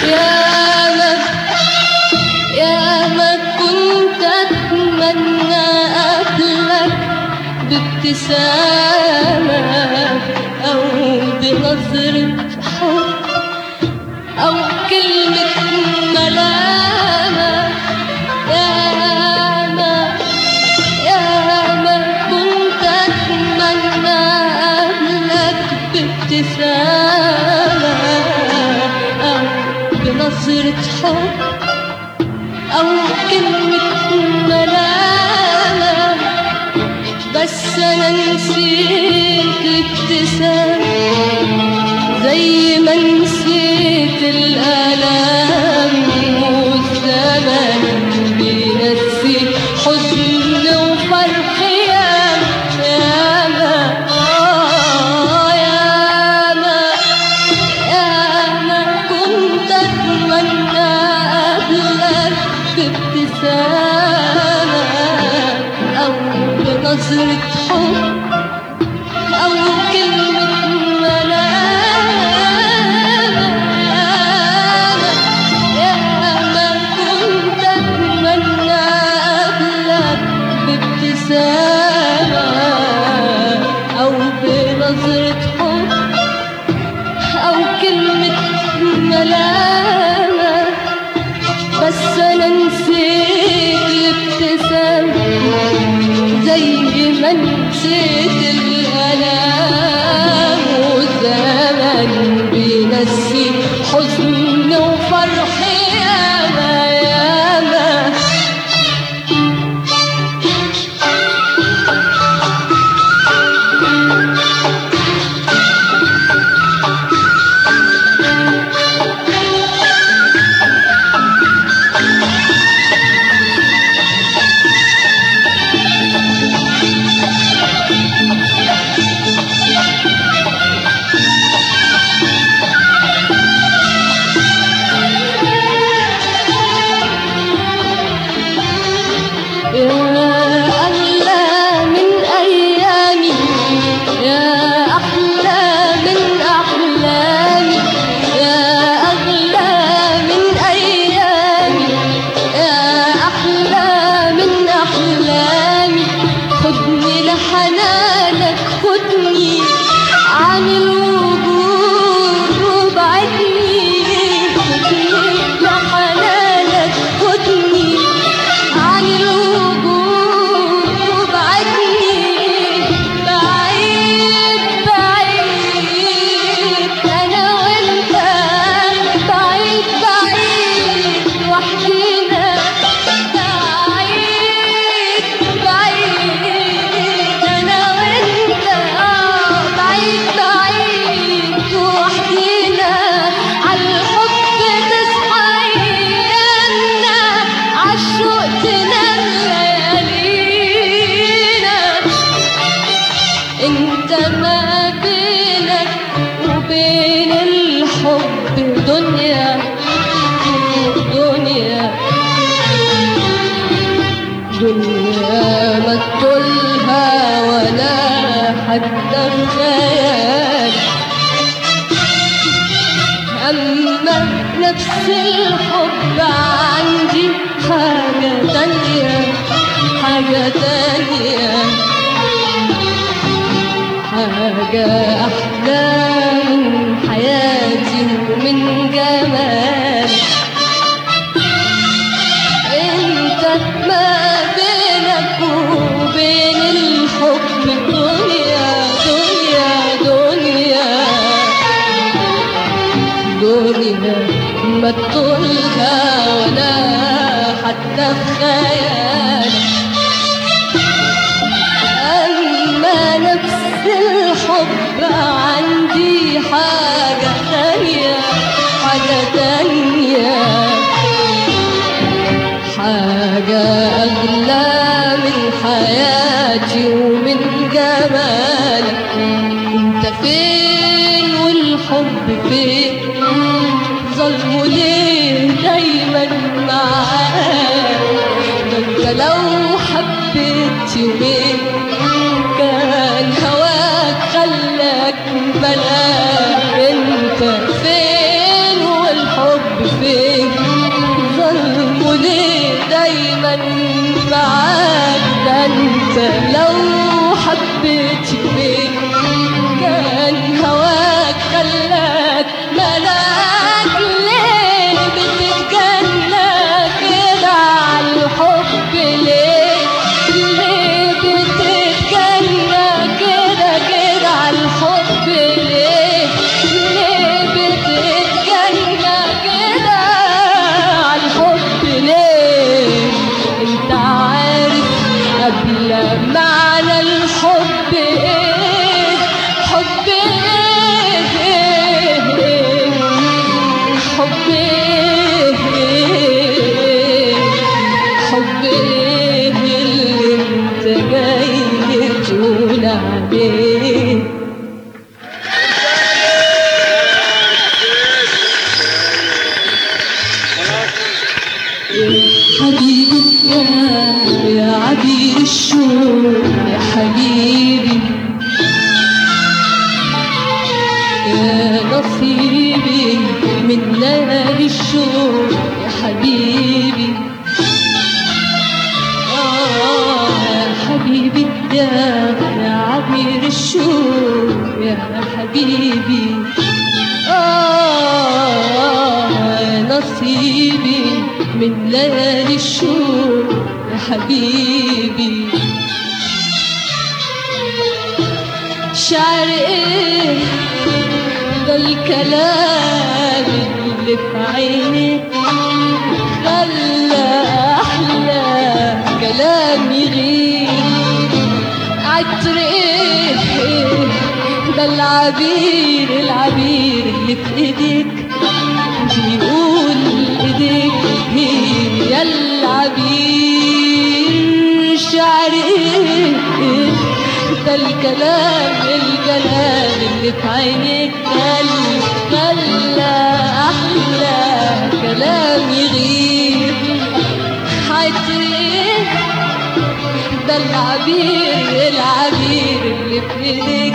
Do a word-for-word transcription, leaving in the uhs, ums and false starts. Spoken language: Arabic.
ياما ياما كنت أتمنى أقابلك بابتسامة أو بنظرة حب أو كلمة ملامة. ياما ياما كنت أتمنى أقابلك بابتسامة أو بنظرة حب أو كلمة ملامة، بس أنا نسيت الابتسامة زي ما نسيت الآلام، والزمن بينسي حزن وفرح. ياما آه ياما ياما كنت أتمنى أقابلك بابتسامة أو بنظرة حب أو كلمة ملامة. ياما كنت أتمنى أقابلك بابتسامة أو بنظرة حب أو كلمة ملامة، بس أنا نسيت الابتسامة زي ما نسيت الآلام، والزمن بينسي حزن وفرح. ياما ياما حنانك خدني عن الوجود وبعدني، خدني لحنانك خدني عن الوجود وبعدني، بعيد بعيد أنا وأنت، بعيد بعيد وحدينا، بعيد بعيد أنا وأنت، بعيد بعيد وحدينا، عالحب تصحى أيامنا، عالشوق تنام ليالينا. انت ما بينك وبين الحب دنيا دنيا دنيا ما تطولها ولا حتى الخيال، أما نفس الحب عندي حاجة تانية، حاجة تانية، حاجة أحلى من حياتي ومن جمالك. انت ما بينك وبين الحب دنيا دنيا دنيا دنيا ما تطولها ولا حتى في خيالك، أما نفس الحب عندي حاجة تانية، حاجة تانية، حاجة أغلى من حياتي ومن جمالك. انت فين والحب فين؟ ظلمه ليه دايما معاك؟ ده انت لو حبيت يومين كان هواك خلاك بلاك. انت فين والحب دايما معاك. ده انت لو حبيت بيك كان هواك خلاك ملاك. ليه بتتجنى كده عالحب؟ ليه ليه بتتجنى كده كده عالحب؟ ليه ليه بتتجنى كده عالحب؟ ليه انت عارف قبل معنى الحب ايه؟ حب ايه؟ حب ايه؟ حب ايه اللي انت جاي تقول عليه؟ حبيبي يا يا عبير الشوق يا حبيبي، يا نصيبي من نادي الشوق يا حبيبي. آه يا حبيبي يا يا عبير الشوق يا حبيبي. آه نصيبي من ليالي الشوق يا حبيبي. شعر ايه ده الكلام اللي في عينك خلى احلى كلام يغيب؟ عطر ايه ده العبير العبير اللي في ايديك بيقول ايديك هي العبير؟ شعر ايه ده الكلام الكلام اللي في عينيك خلى احلى كلام يغيب؟ عطر ايه ده العبير العبير اللي في ايديك